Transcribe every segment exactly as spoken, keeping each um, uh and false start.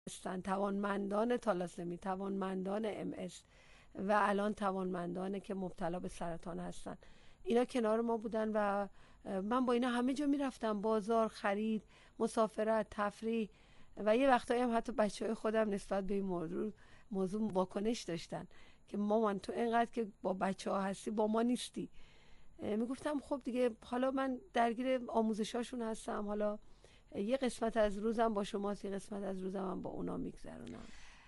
هستن، توانمندان تالاسمی، توانمندان ام اس و الان توانمندانه که مبتلا به سرطان هستن. اینا کنار ما بودن و من با اینا همه جا میرفتم، بازار، خرید، مسافرت، تفریح و یه وقتایی هم حتی بچهای خودم نسبت به این موضوع موضوع واکنش داشتن که مامان تو اینقدر که با بچه ها هستی با ما نیستی. میگفتم خب دیگه حالا من درگیر آموزشاشون هستم، حالا یه قسمت از روزم با شماست، یه قسمت از روزم هم با اونا میگذرونم.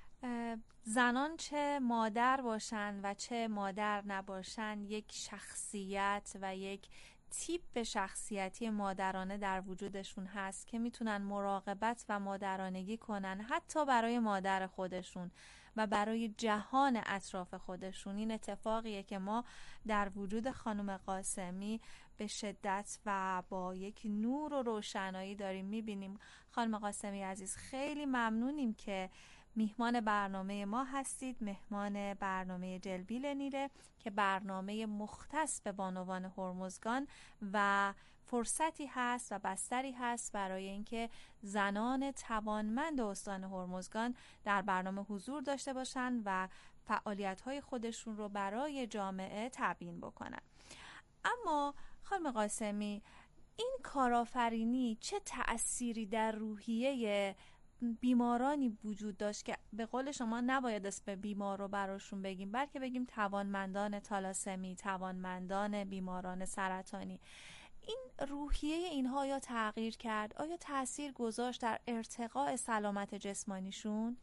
زنان چه مادر باشن و چه مادر نباشن یک شخصیت و یک تیپ شخصیتی مادرانه در وجودشون هست که میتونن مراقبت و مادرانگی کنن، حتی برای مادر خودشون و برای جهان اطراف خودشون. این اتفاقیه که ما در وجود خانم قاسمی به شدت و با یک نور و روشنایی داریم میبینیم. خانم قاسمی عزیز، خیلی ممنونیم که میهمان برنامه ما هستید، مهمان برنامه جلبیل نیره که برنامه مختص به بانوان هرمزگان و فرصتی هست و بستری هست برای اینکه زنان توانمند استان هرمزگان در برنامه حضور داشته باشند و فعالیت‌های خودشون رو برای جامعه تبیین بکنن. اما خانم قاسمی، این کارآفرینی چه تأثیری در روحیه بیمارانی وجود داشت که به قول شما نباید اسم بیمار رو براشون بگیم، بلکه بگیم توانمندان تالاسمی، توانمندان بیماران سرطانی؟ این روحیه اینها یا تغییر کرد؟ آیا تأثیر گذاشت در ارتقاء سلامت جسمانیشون؟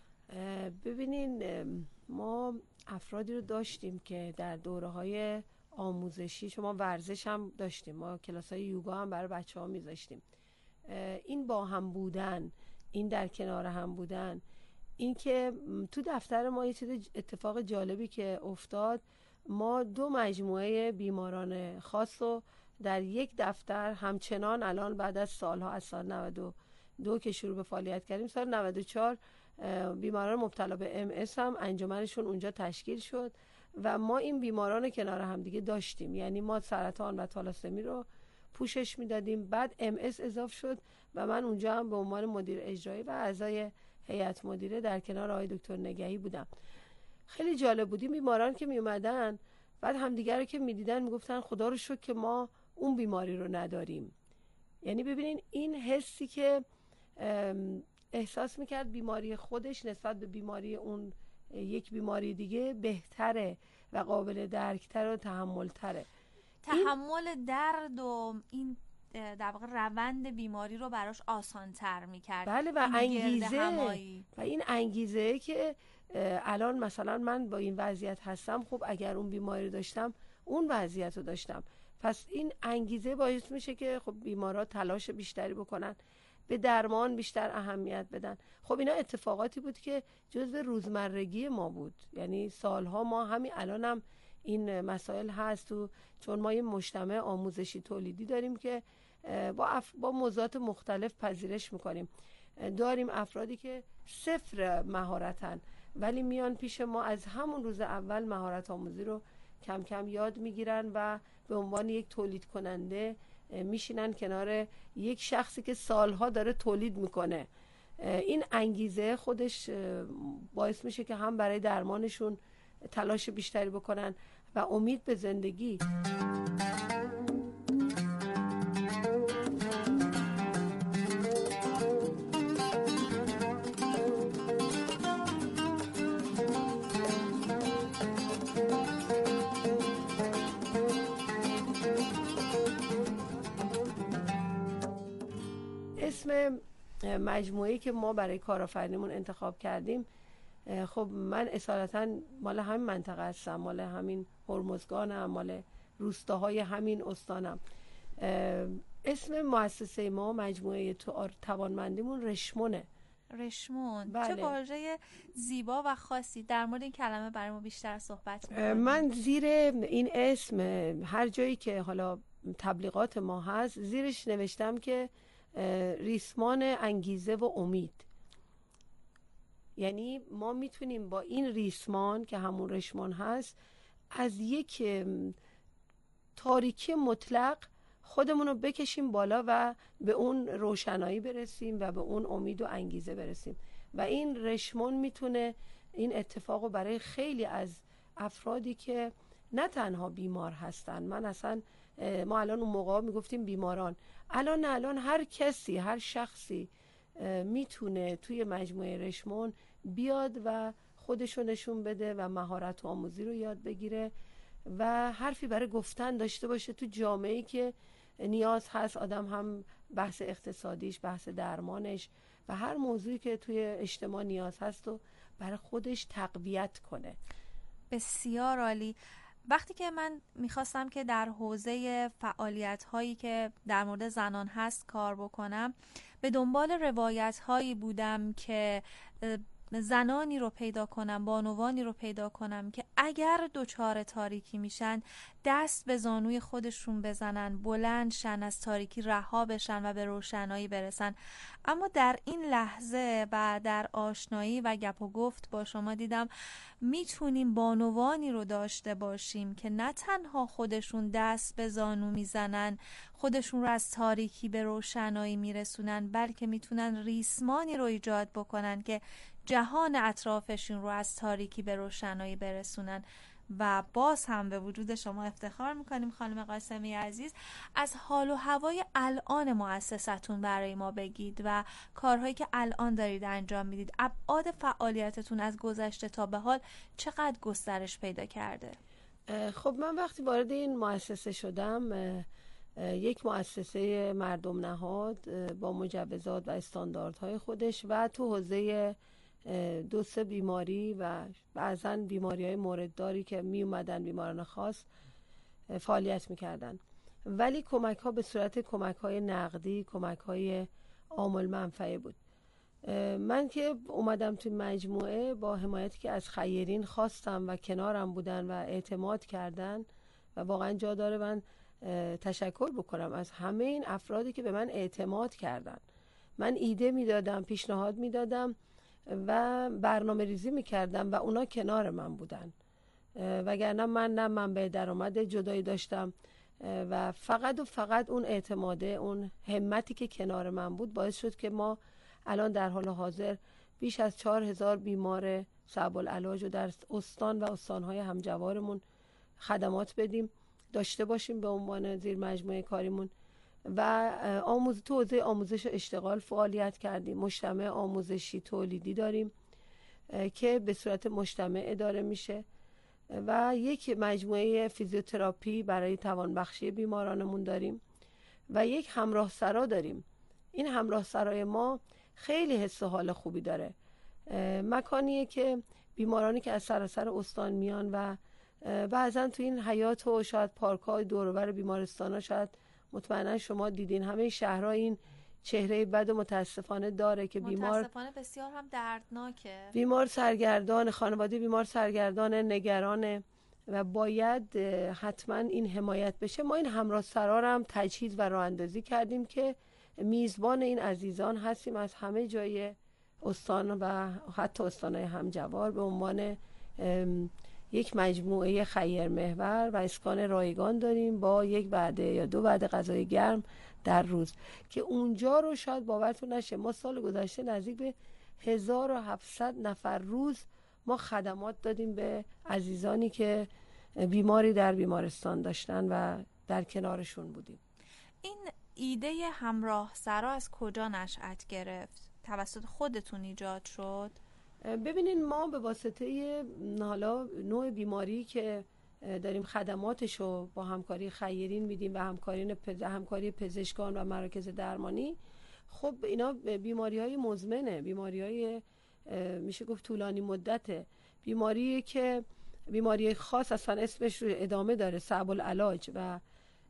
ببینین، ما افرادی رو داشتیم که در دوره‌های آموزشی، شما ورزش هم داشتیم، ما کلاس‌های یوگا هم برای بچه‌ها می‌ذاشتیم. این با هم بودن، این در کنار هم بودن، این که تو دفتر ما یه چیز اتفاق جالبی که افتاد، ما دو مجموعه بیماران خاص رو در یک دفتر همچنان الان بعد از سالها، از سال نود و دو که شروع به فعالیت کردیم، سال نود و چهار بیماران مبتلا به ام اس هم انجمنشون اونجا تشکیل شد و ما این بیماران کنار هم دیگه داشتیم. یعنی ما سرطان و تالاسمی رو پوشش میدادیم، بعد ام اس اضاف شد و من اونجا هم به عنوان مدیر اجرایی و اعضای هیئت مدیره در کنار آقای دکتر نگهی بودم. خیلی جالب بودیم. بیماران که می اومدن بعد همدیگر رو که میدیدن میگفتن خدا رو شکر که ما اون بیماری رو نداریم. یعنی ببینین این حسی که احساس میکرد بیماری خودش نسبت به بیماری اون یک بیماری دیگه بهتره و قابل درکتر و تحملتره. تحمل درد و این در واقع روند بیماری رو براش آسان‌تر می‌کرد. بله، و انگیزه و این انگیزه که الان مثلا من با این وضعیت هستم، خب اگر اون بیماری داشتم اون وضعیت رو داشتم، پس این انگیزه باعث میشه که خب بیمارا تلاش بیشتری بکنن، به درمان بیشتر اهمیت بدن. خب اینا اتفاقاتی بود که جزء روزمرگی ما بود. یعنی سالها ما همین الان هم این مسائل هست و چون ما یه مجتمع آموزشی تولیدی داریم که با اف... با موضوعات مختلف پذیرش میکنیم. داریم افرادی که صفر مهارتن ولی میان پیش ما از همون روز اول مهارت آموزی رو کم کم یاد میگیرن و به عنوان یک تولید کننده میشینن کنار یک شخصی که سالها داره تولید میکنه. این انگیزه خودش باعث میشه که هم برای درمانشون تلاش بیشتری بکنن و امید به زندگی. اسم مجموعه‌ای که ما برای کارآفرینیمون انتخاب کردیم، خب من اصالتا مال همین منطقه هستم، مال همین هرمزگانم، مال روستاهای همین استانم. اسم مؤسسه ما مجموعه توانمندیمون رشمونه. رشمون، بله. چه واژه زیبا و خاصی. در مورد این کلمه برای ما بیشتر صحبت می‌کنید؟ من زیر این اسم هر جایی که حالا تبلیغات ما هست زیرش نوشتم که ریسمان انگیزه و امید. یعنی ما میتونیم با این ریسمان که همون رشمان هست از یک تاریکی مطلق خودمون رو بکشیم بالا و به اون روشنایی برسیم و به اون امید و انگیزه برسیم. و این رشمون میتونه این اتفاق رو برای خیلی از افرادی که نه تنها بیمار هستن، من اصلا ما الان اون موقع میگفتیم بیماران، الان الان هر کسی، هر شخصی میتونه توی مجموعه رشمون بیاد و خودشو نشون بده و مهارت آموزی رو یاد بگیره و حرفی برای گفتن داشته باشه تو جامعه‌ای که نیاز هست. آدم هم بحث اقتصادیش، بحث درمانش و هر موضوعی که توی اجتماع نیاز هست و برای خودش تقویت کنه. بسیار عالی. وقتی که من میخواستم که در حوزه فعالیت هایی که در مورد زنان هست کار بکنم، به دنبال روایت هایی بودم که زنانی رو پیدا کنم، بانوانی رو پیدا کنم که اگر دچار تاریکی میشن دست به زانوی خودشون بزنن، بلند شن، از تاریکی رها بشن و به روشنایی برسن. اما در این لحظه و در آشنایی و گپ و گفت با شما دیدم میتونیم بانوانی رو داشته باشیم که نه تنها خودشون دست به زانو میزنن، خودشون رو از تاریکی به روشنایی میرسونن، بلکه میتونن ریسمانی رو ایجاد بکنن که جهان اطرافشون رو از تاریکی به روشنایی برسونن. و باز هم به وجود شما افتخار میکنیم خانم قاسمی عزیز. از حال و هوای الان مؤسستون برای ما بگید و کارهایی که الان دارید انجام میدید. ابعاد فعالیتتون از گذشته تا به حال چقدر گسترش پیدا کرده؟ خب من وقتی وارد این مؤسسه شدم، یک مؤسسه مردم نهاد با مجوزات و استانداردهای خودش و تو حوزه دو سه بیماری و بعضاً بیماری‌های موردداری که می اومدن، بیماران خاص، فعالیت می‌کردن. ولی کمک‌ها به صورت کمک‌های نقدی، کمک‌های عامل منفعه بود. من که اومدم توی مجموعه با حمایتی که از خیرین خواستم و کنارم بودن و اعتماد کردن و واقعا جا داره من تشکر بکنم از همه این افرادی که به من اعتماد کردن. من ایده میدادم، پیشنهاد میدادم و برنامه ریزی میکردم و اونا کنار من بودن، وگرنه من نه منبع درآمد جدایی داشتم و فقط و فقط اون اعتماده، اون همتی که کنار من بود باعث شد که ما الان در حال حاضر بیش از چهار هزار بیمار صعب العلاج رو در استان و استانهای همجوارمون خدمات بدیم، داشته باشیم به عنوان زیر مجموعه کاریمون. و آموز تو حوزه آموزش و اشتغال فعالیت کردیم. مجتمع آموزشی تولیدی داریم که به صورت مجتمع اداره میشه و یک مجموعه فیزیوتراپی برای توانبخشی بیمارانمون داریم و یک همراه سرا داریم. این همراه سرای ما خیلی حس و حال خوبی داره. مکانیه که بیمارانی که از سراسر استان میان و بعضا تو این حیات و شاید پارک‌های دور و بر بیمارستانا، شاید مطمئنا شما دیدین همه شهرها این چهره بد و متاسفانه داره که بیمار متاسفانه بسیار هم دردناکه. بیمار سرگردان، خانواده بیمار سرگردان، نگرانه و باید حتما این حمایت بشه. ما این همراه سرا هم تجهیز و راه اندازی کردیم که میزبان این عزیزان هستیم از همه جای استان و حتی استانهای همجوار به عنوان یک مجموعه خیر محور و اسکان رایگان داریم با یک وعده یا دو وعده غذای گرم در روز که اونجا رو شاید باورتون نشه ما سال گذشته نزدیک به هزار و هفتصد نفر روز ما خدمات دادیم به عزیزانی که بیماری در بیمارستان داشتن و در کنارشون بودیم. این ایده همراه سرا از کجا نشأت گرفت؟ توسط خودتون ایجاد شد؟ ببینین ما به واسطه حالا نوع بیماری که داریم خدماتشو با همکاری خیرین میدیم و همکاری پز... همکاری پزشکان و مراکز درمانی، خب اینا بیماری های مزمنه، بیماری های میشه گفت طولانی مدته، بیماری که بیماری خاص اصلا اسمش رو ادامه داره، صعب العلاج و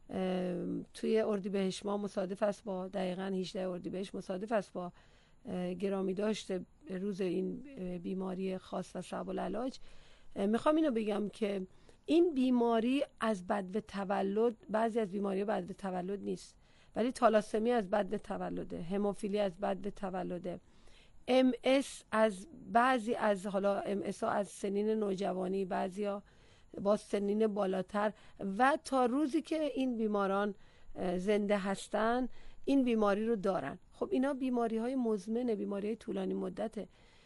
توی اردیبهشت ما مصادف است با دقیقاً هجده اردیبهشت مصادف است با گرامی داشته روز این بیماری خاص و صعب العلاج. میخوام اینو بگم که این بیماری از بدو تولد، بعضی از بیماری بدو تولد نیست ولی تالاسمی از بدو تولده، هموفیلی از بدو تولده، ام اس از بعضی از حالا ام اس ها از سنین نوجوانی، بعضی ها با سنین بالاتر و تا روزی که این بیماران زنده هستن این بیماری رو دارن. خب اینا بیماری های مزمنه، بیماری های طولانی مدته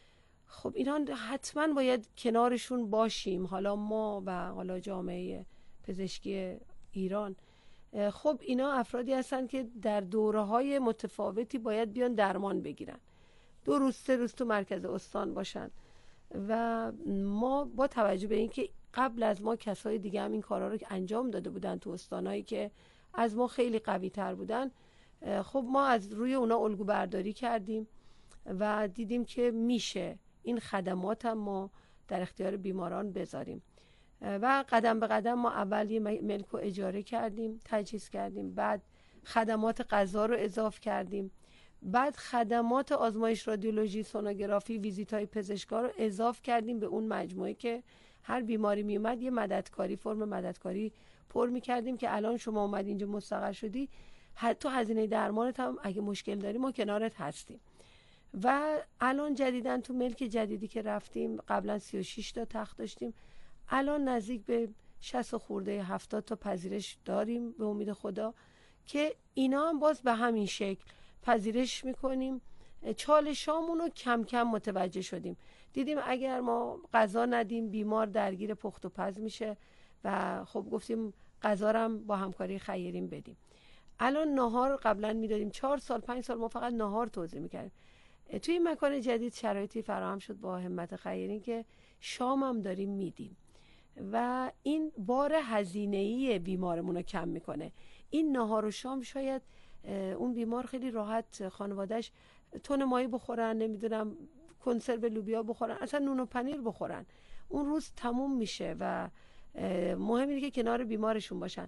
خب اینا حتما باید کنارشون باشیم، حالا ما و حالا جامعه پزشکی ایران. خب اینا افرادی هستن که در دوره‌های متفاوتی باید بیان درمان بگیرن، دو روز سه روز تو مرکز استان باشن و ما با توجه به اینکه قبل از ما کسای دیگه هم این کارا رو انجام داده بودن تو استانایی که از ما خیلی قوی تر بودن، خب ما از روی اونا الگو برداری کردیم و دیدیم که میشه این خدمات هم ما در اختیار بیماران بذاریم و قدم به قدم ما اول یه ملک رو اجاره کردیم، تجهیز کردیم، بعد خدمات غذا رو اضافه کردیم، بعد خدمات آزمایش رادیولوژی، سونوگرافی، ویزیت‌های پزشکا رو اضافه کردیم به اون مجموعه که هر بیماری می اومد یه مددکاری، فرم مددکاری پر می‌کردیم که الان شما اومد اینجا مستقر شدی، حتی هزینه درمانت هم اگه مشکل داری ما کنارت هستیم. و الان جدیداً تو ملک جدیدی که رفتیم، قبلا سی و شش تا تخت داشتیم، الان نزدیک به شصت خورده هفتاد تا پذیرش داریم به امید خدا که اینا هم باز به همین شکل پذیرش میکنیم. چالشامون رو کم کم متوجه شدیم، دیدیم اگر ما غذا ندیم بیمار درگیر پخت و پز میشه و خب گفتیم غذا رو هم با همکاری خیرین بدیم. الان ناهار قبلا میدادیم، چهار سال پنج سال ما فقط ناهار توزیع میکردیم. توی این مکان جدید شرایطی فراهم شد با همت خیرین که شام هم داریم میدیم و این بار هزینه‌ای بیمارمون رو کم میکنه. این ناهار و شام شاید اون بیمار خیلی راحت خانواده‌اش تون ماهی بخورن، نمیدونم کنسرو لوبیا بخورن، اصلا نون و پنیر بخورن، اون روز تموم میشه و مهم اینه که کنار بیمارشون باشن،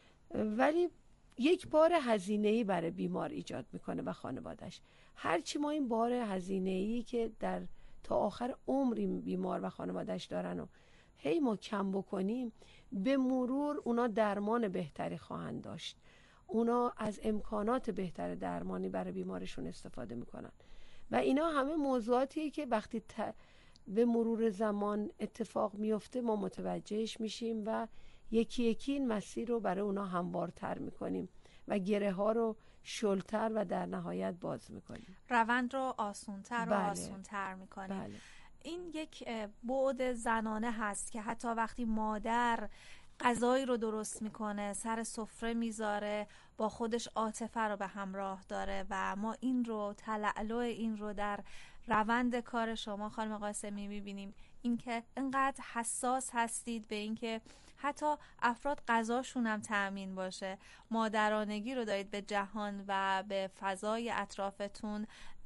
ولی یک بار هزینه‌ای برای بیمار ایجاد میکنه و خانواده‌اش. هرچی ما این بار هزینه‌ای که در تا آخر عمر این بیمار و خانواده‌اش دارن و هی ما کم بکنیم، به مرور اونا درمان بهتری خواهند داشت، اونا از امکانات بهتر درمانی برای بیمارشون استفاده میکنن و اینا همه موضوعاتیه که وقتی ت... به مرور زمان اتفاق میفته ما متوجهش میشیم و یکی یکی این مسیر رو برای اونا هموارتر میکنیم و گره ها رو شلتر و در نهایت باز میکنیم، روند رو آسونتر و بله. آسونتر میکنیم. بله. این یک بعد زنانه هست که حتی وقتی مادر غذایی رو درست میکنه، سر سفره میذاره، با خودش عاطفه رو به همراه داره و ما این رو تلألؤ این رو در روند کار شما خانم قاسمی میبینیم، اینکه انقدر حساس هستید به اینکه حتی افراد غذاشون هم تأمین باشه، مادرانگی رو دارید به جهان و به فضای اطرافتون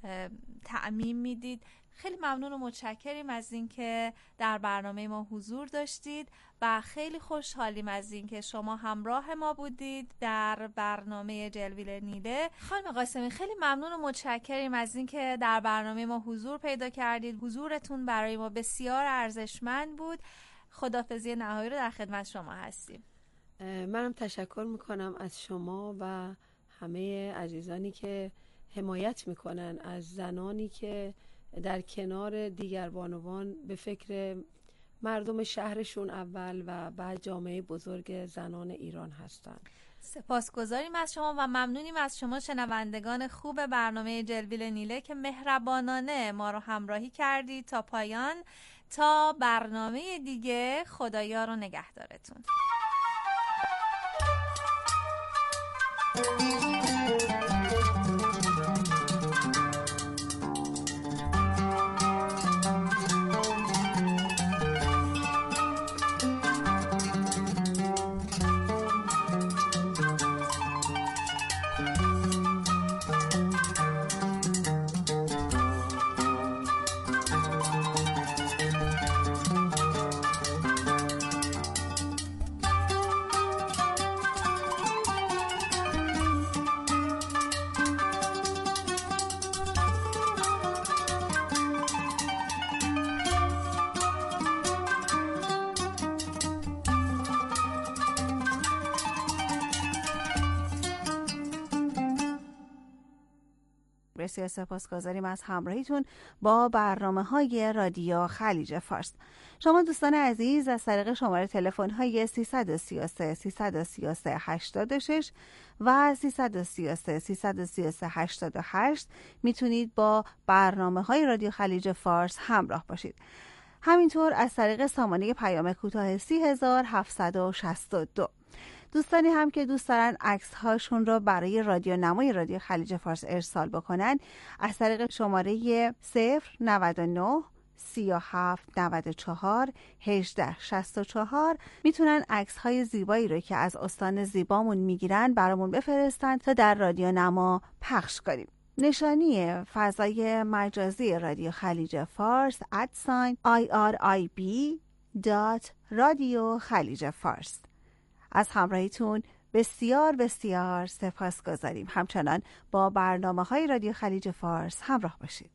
تأمین میدید. خیلی ممنون و متشکریم از اینکه در برنامه ما حضور داشتید و خیلی خوشحالیم از اینکه شما همراه ما بودید در برنامه جلویل نیله. خانم قاسمی خیلی ممنون و متشکریم از اینکه در برنامه ما حضور پیدا کردید. حضورتون برای ما بسیار ارزشمند بود. خداحافظی نهایی رو در خدمت شما هستیم. منم تشکر میکنم از شما و همه عزیزانی که حمایت میکنن از زنانی که در کنار دیگر بانوان به فکر مردم شهرشون اول و بعد جامعه بزرگ زنان ایران هستند. سپاسگزاریم از شما و ممنونیم از شما شنوندگان خوب برنامه جلویل نیله که مهربانانه ما رو همراهی کردید تا پایان. تا برنامه دیگه، خدایا رو نگهدارتون. بسیار سپاسگزاریم از همراهیتون با برنامه‌های رادیو خلیج فارس. شما دوستان عزیز از طریق شماره تلفن‌های سیصد و سی و سه سیصد و سی و سه هشتاد و شش و سیصد و سی و سه سیصد و سی و سه هشتاد و هشت میتونید با برنامه‌های رادیو خلیج فارس همراه باشید. همینطور از طریق سامانه پیام کوتاه سی هزار هفتصد و شصت و دو. دوستانی هم که دوست دارن عکس هاشون رو برای رادیو نمای رادیو خلیج فارس ارسال بکنن، از طریق شماره صفر نود و نه سی و هفت نود و چهار هجده شصت و چهار میتونن عکس های زیبایی رو که از استان زیبامون میگیرن برامون بفرستن تا در رادیو نما پخش کنیم. نشانی فضای مجازی رادیو خلیج فارس ادساین آی آر آی بی دات رادیو خلیج فارس. از همراهیتون بسیار بسیار سپاس گذاریم. همچنان با برنامه های رادیو خلیج فارس همراه باشید.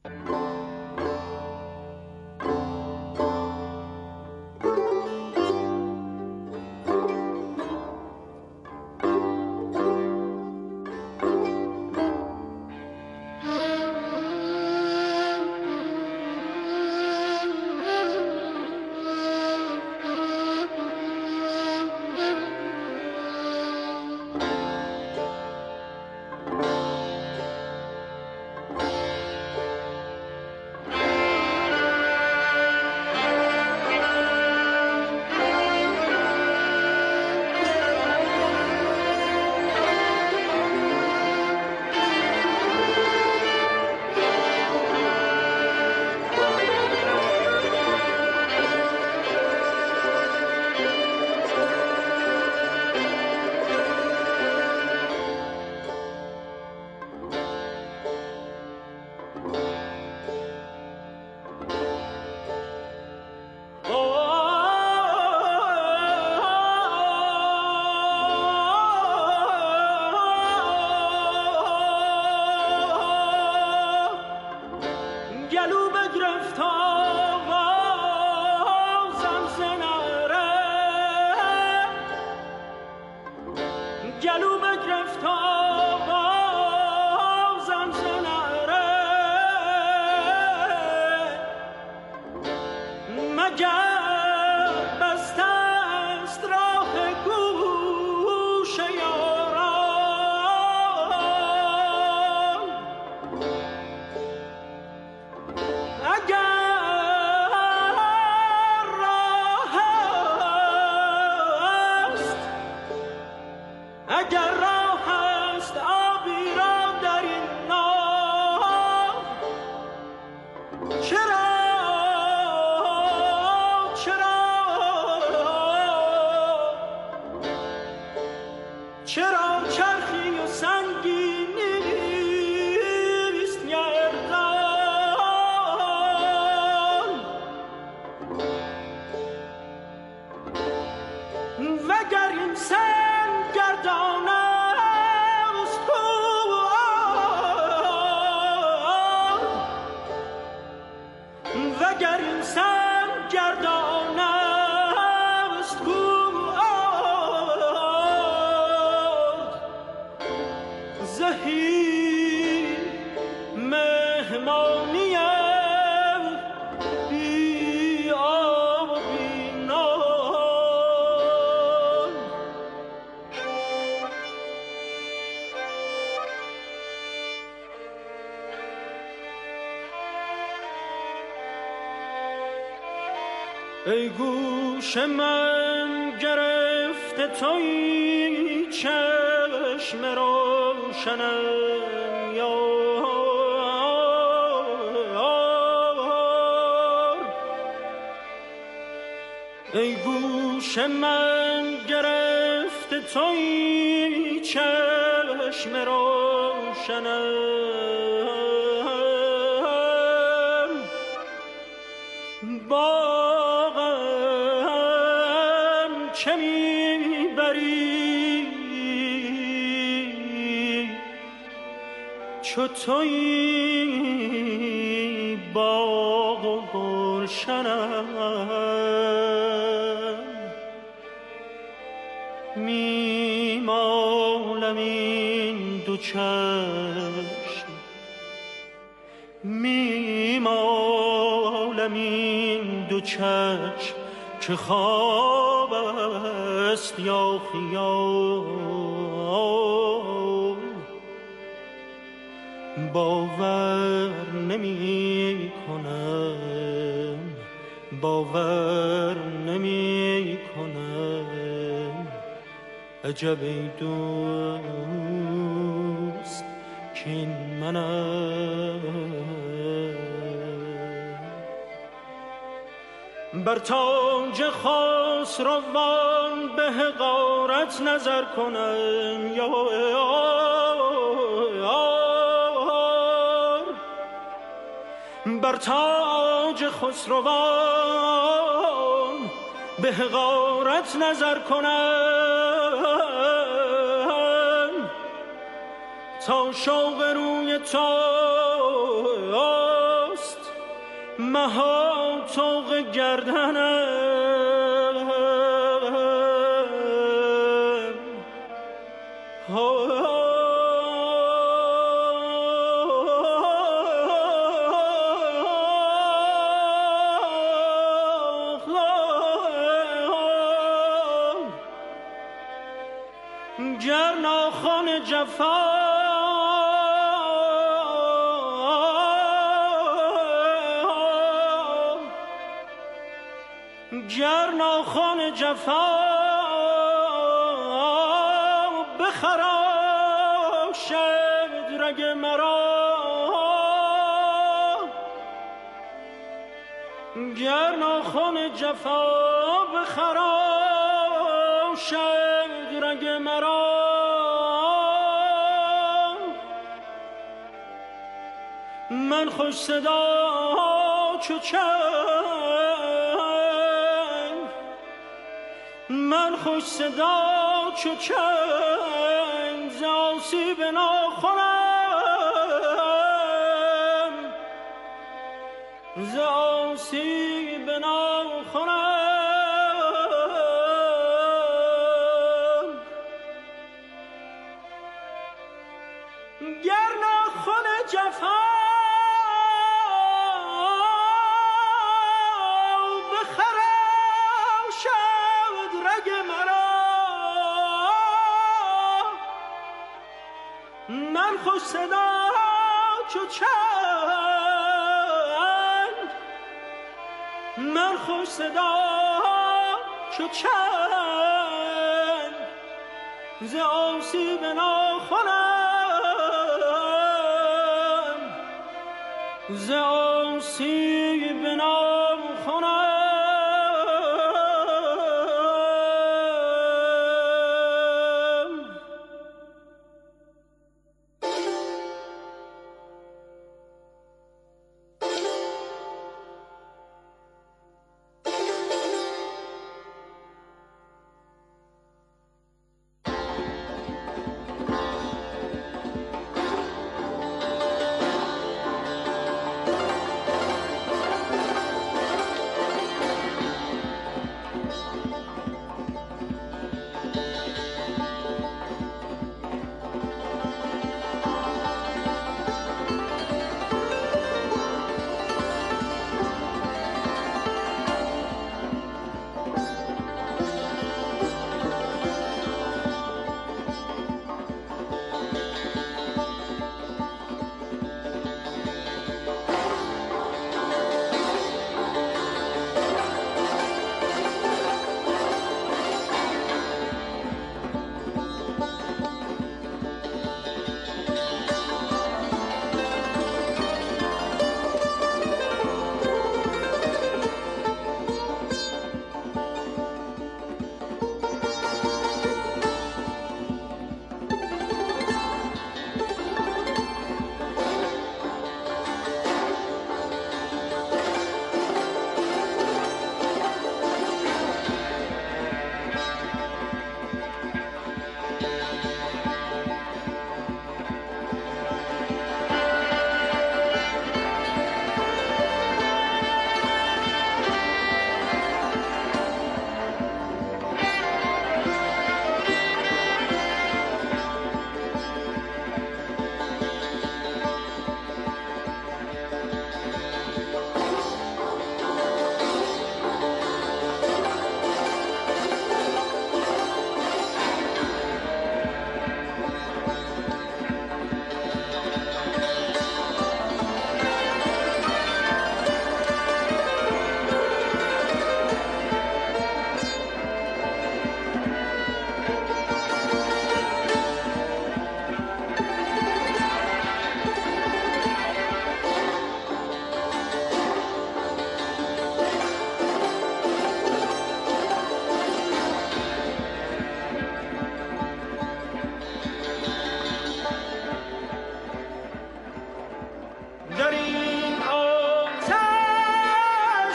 ای گوش من گرفته توی چشم روشنم یار، ای گوش من گرفته توی چشم روشنم چه میبری چو تویی باغ و گلشنم، میمالم این دو چشم عالم این دو چشم که خواب است یا خیال، باور نمی کنم، باور نمی کنم. عجب ای دوست کین منم. بر تاج خسروان به حقارت نظر کنم یا بر تاج خسروان به حقارت نظر کنم تا شوق روی توست مها طوق گردنم. گر ناخن جفا گر ناخن جفا بخراشد رگ مرا، گر ناخن جفا بخراشد رگ مرا، من خوش صدا چو چنگ، من خوش صدا چو چنگ ز آسیب ناخنم، ز آسیب ناخنم. گر ناخن جفا من خوش صدا چو چنگ، من خوش صدا چو چنگ ز آسیب ناخنم، ز آسیب ناخنم.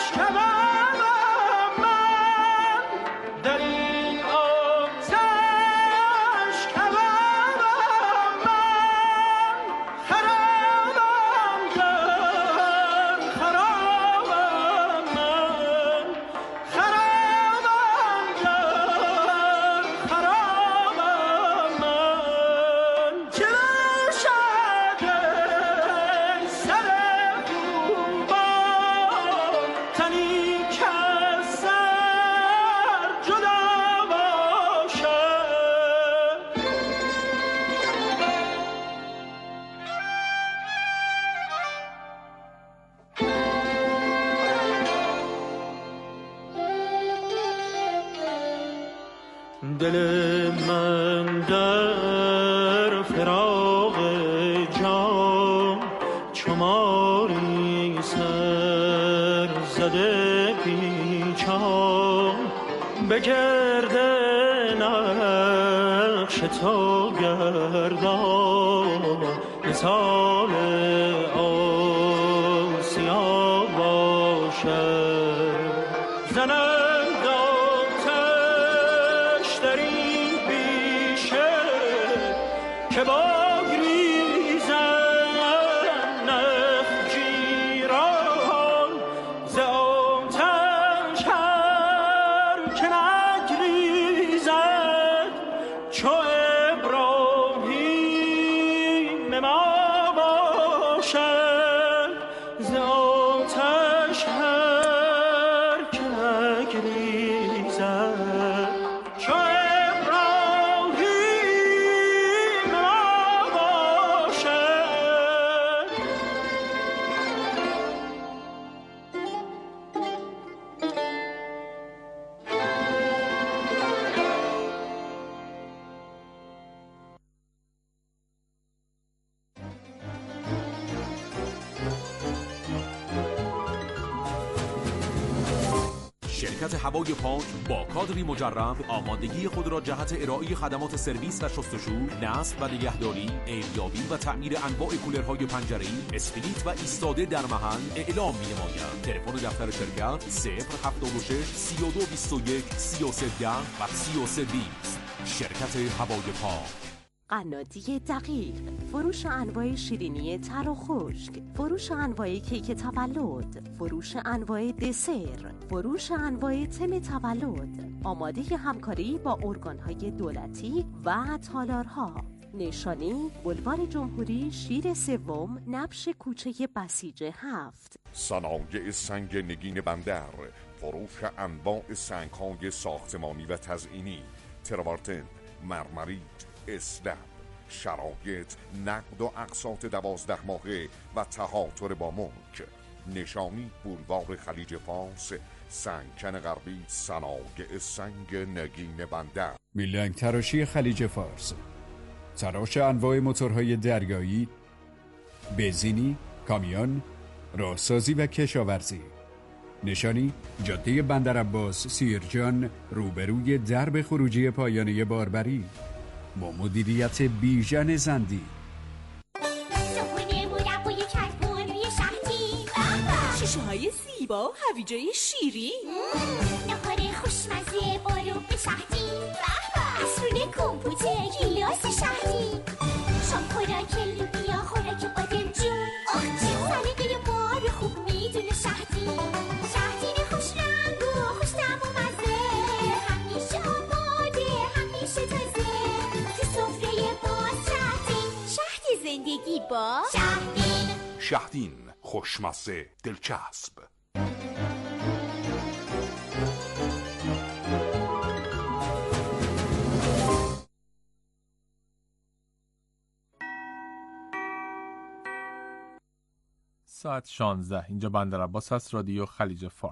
دل من در فراق جام چماری سر زده پیچام به گرد نقش تو گردان مثال آسیا باشد زنم که بگریزن نخجیران ز آتش هر که نگریزد چو ابراهیم ما باشد ز آتش هر که نگریزد چو شرکت هوای پاک با کادری مجرب آمادگی خود را جهت ارائه خدمات سرویس و شستشو، نصب و نگهداری، ایریابی و تعمیر انواع کولرهای پنجره‌ای، اسپلیت و ایستاده در محل اعلام می‌نماید. تلفن دفتر شرکت صفر هفتاد و شش سی و دو بیست و یک سی و سه ده و سی و سه بیست. شرکت هوای پاک. قنادی دقیق، فروش انواع شیرینی تر و خشک، فروش انواع کیک تولد، فروش انواع دسر، فروش انواع تم تولد، آماده همکاری با ارگان‌های دولتی و تالارها. نشانی بولوار جمهوری شیر سوم، نبش کوچه بسیج هفت. صنایع سنگ نگین بندر، فروش انواع سنگ‌های ساختمانی و تزئینی، تراورتن، مرمریت، اسلب، شرایط، نقد و اقساط دوازده ماهه و تهاتر با ملک. نشانی بولوار خلیج فارس، سنگکن غربی، صنایع سنگ نگین بندر. میلنگ تراشی خلیج فارس، تراش انواع موتورهای دریایی، بنزینی، کامیون، راهسازی و کشاورزی. نشانی جاده بندرعباس سیرجان روبروی درب خروجی پایانه باربری با مدیریت بیژن زندی. صبحونه مربای کتبون روی شهدی، شیشه های زیبا و هویجای شیرین، نهار خوشمزه بارو به شهدی، عصرونه کمپوته گیلاس شهدی، شام خوراک لوبیا خوراک بادم جون، سلیقه بار خوب میدونه شهدی. شهدین خوش رنگ و خوش طعم و مزه، همیشه آماده همیشه تازه، تو سفره باز شهدین، شهد زندگی با شهدین. شهدین، خوشمزه، دلچسب. ساعت شانزده اینجا بندرعباس هست، رادیو خلیج فارس.